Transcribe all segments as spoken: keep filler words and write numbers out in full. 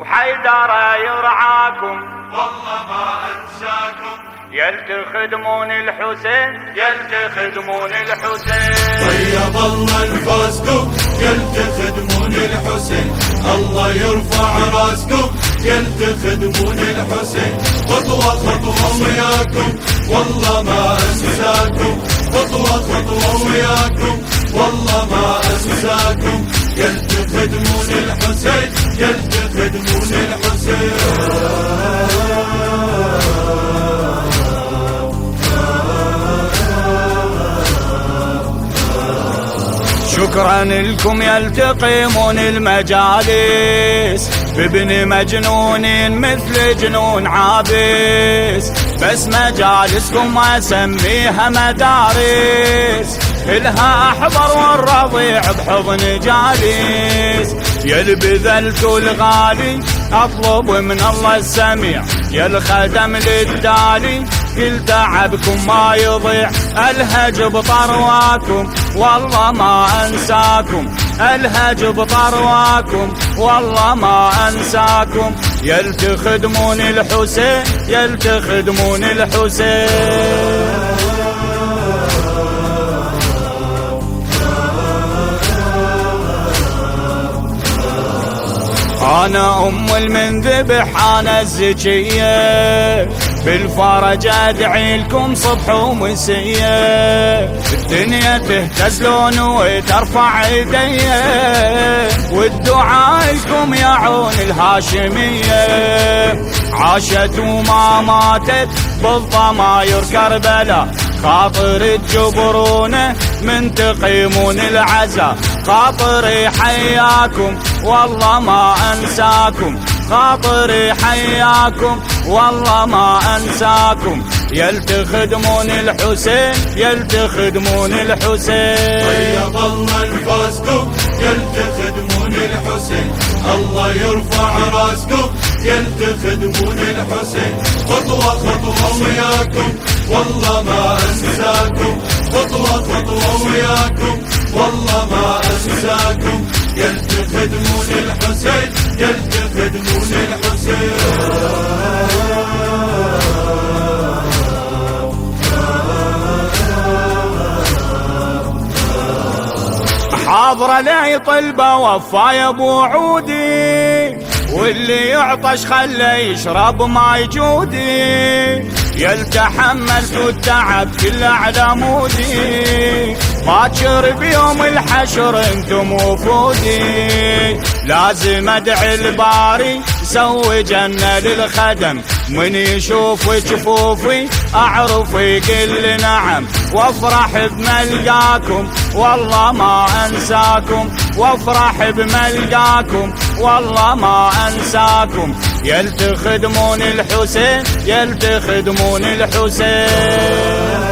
وحيدر يرعاكم والله ما انساكم. يل تخدمون الحسين يل تخدمون الحسين. طيب الله انفاسكم يل تخدمون الحسين. الله يرفع راسكم يل تخدمون الحسين. خطوة خطوة وياكم والله ما انساكم. خطوة خطوة وياكم والله ما انساكم. يل تخدمون الحسين يل تخدمون الحسين. شكرا لكم يلتقمون المجالس بابن مجنون مثل جنون عابس. بس مجالسكم ما اسميها مدارس، الها احضر والرضيع بحضن جالس. يل بذلتوا الغالي اطلب من الله السميع، يل خدم للتالي كل تعبكم ما يضيع. الهج بطرواكم والله ما انساكم. الهج بطرواكم والله ما انساكم. يل تخدمون الحسين يل تخدمون الحسين. أنا أم المنذبح أنا الزكية، بالفرج أدعي لكم صبح ومسية. الدنيا تهتز لون وترفع ايديا، والدعاء لكم يا عون الهاشمية. عاشت وما ماتت بالضماير كربلاء، خاطر تجبرونه من تقيمون العزا. خاطري حياكم والله ما انساكم. خاطري حياكم والله ما انساكم. يل تخدمون الحسين يل تخدمون الحسين. طيب الله انفاسكم يل تخدمون الحسين. الله يرفع راسكم يل تخدمون الحسين. خطوة خطوة وياكم والله ما انساكم. خطوة خطوة وياكم والله ما انساكم. يل تخدمون الحسين يل تخدمون الحسين. حاضر لي طلبه وفايا ابو عودي، واللي يعطش خله يشرب ماي جودي. يلتحملت التعب كل على مودي، باكر بيوم الحشر انتم وفودي. لازم ادعي الباري سوي جنة للخدم، من يشوف جفوفي اعرف يقل نعم. وافرح بملقاكم والله ما انساكم. وافرح بملقاكم والله ما انساكم. يل تخدمون الحسين يل تخدمون الحسين.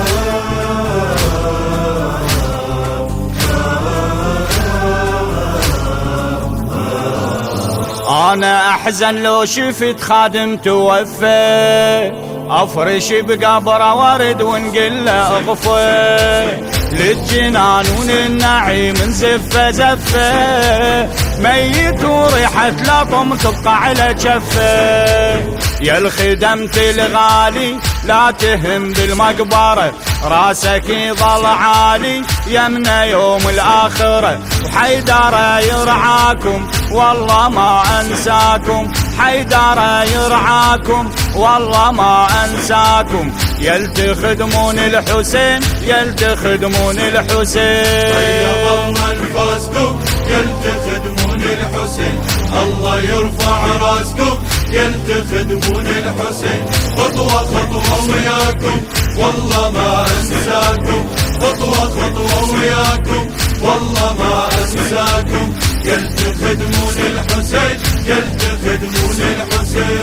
انا احزن لو شفت خادم توفى، افرش بقبره ورد ونقل له اغفى. للجنان ونالنعيم نزفه زفه، ميت وريحة لطم تبقى على جفه. يا الخدمت الغالي لا تهم بالمقبرة، راسك يظل عالي يمنى يوم الآخرة. وحيدر يرعاكم والله ما انساكم. حيدر يرعاكم والله ما انساكم. يل تخدمون الحسين يل تخدمون الحسين. طيب الله انفاسكم يل تخدمون الحسين. الله يرفع راسكم يل تخدمون الحسين. خطوة خطوة وياكم والله ما انساكم. خطوة خطوة وياكم والله ما انساكم. يل تخدمون الحسين يل تخدمون الحسين.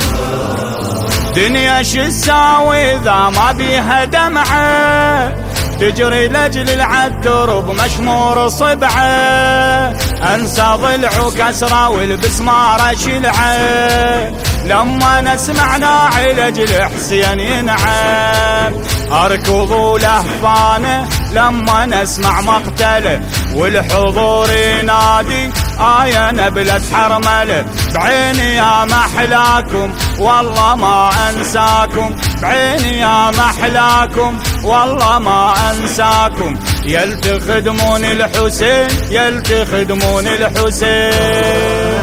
دنيا شو تساوي اذا ما بيها دمعه، تجري لجل العالدرب مشمور صبعه، انسى ضلع وكسره والبسمار شلعه، لما نسمع ناعي لجل حسين ينعم، اركض لهفانه لما نسمع مقتله، والحضور ينادي آية نبلة حرمله، بعيني يا محلاكم والله ما انساكم، بعيني يا محلاكم والله ما انساكم، يل تخدمون الحسين يل تخدمون الحسين.